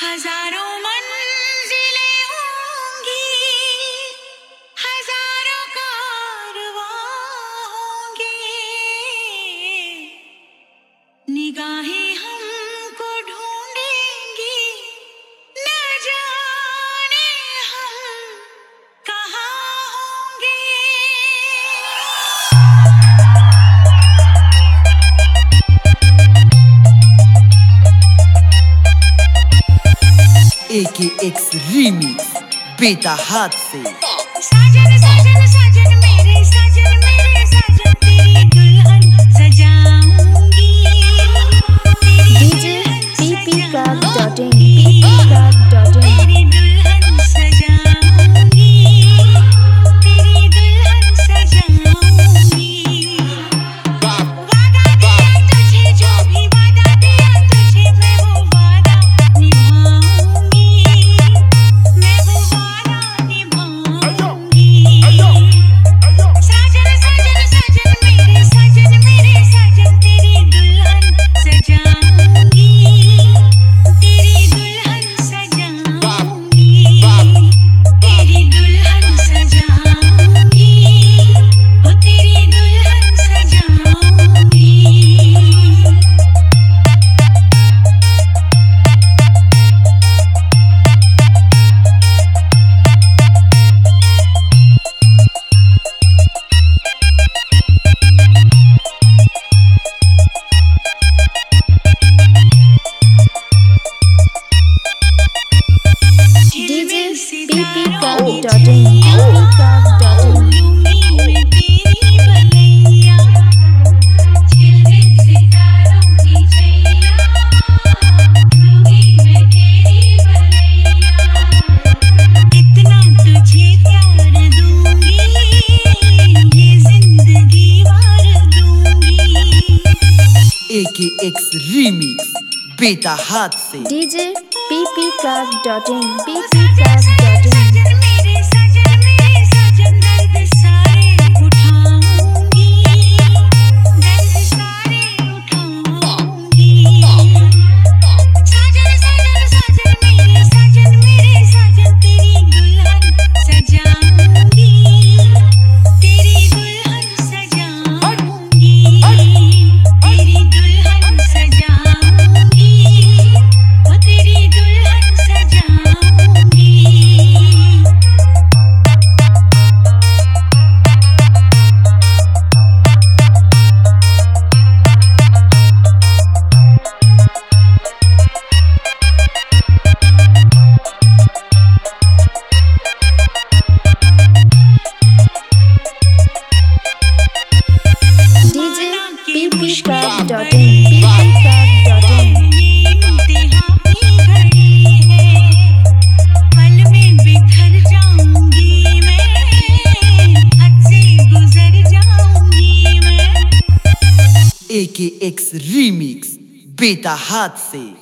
हजारों मंजिलें होंगी, हजारों कारवां होंगे, निगाहें हमको ढूंढेंगी, न जाने हम कहाँ होंगे। AKX रीमिक्स बेटा हाथ से। साजन साजन साजन मेरे साजन तेरी दुल्हन सजाऊंगी, DJ ppcraft.in तेरी दुल्हन सजाऊंगी, तेरी दुल्हन सजाऊंगी। वादा दिया तुझे, जो भी वादा दिया तुझे, मैं वो वादा निभाऊंगी, मैं वो वादा निभाऊंगी। साजन साजन साजन मेरे साजन तेरी दुल्हन सजाऊंगी, तेरी दुल्हन सजाऊंगी, तेरी दुल्हन सजाऊंगी, ओ तेरी दुल्हन सजाऊंगी। DJ ppcraft.in AKX रीमिक्स बेटा हाथ से। DJ ppcraft.in साजन मेरे साजन दर्द सारे उठाऊंगी, दर्द सारे उठाऊंगी। साजन मेरे साजन तेरी दुल्हन सजाऊंगी, तेरी दुल्हन सजाऊंगी, तेरी दुल्हन सजाऊंगी, ओ तेरी दुल्हन सजाऊंगी। DJ ppcraft.in AKX रीमिक्स बेटा हाथ से।